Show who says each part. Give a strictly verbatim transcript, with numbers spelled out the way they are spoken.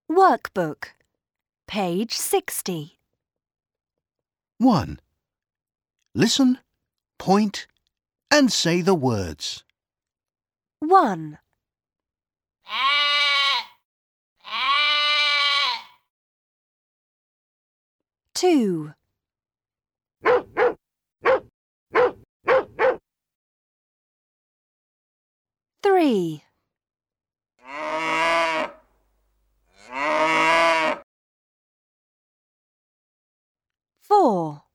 Speaker 1: Workbook, page sixty.
Speaker 2: one. Listen, point, and say the words.
Speaker 1: one, two, three, four,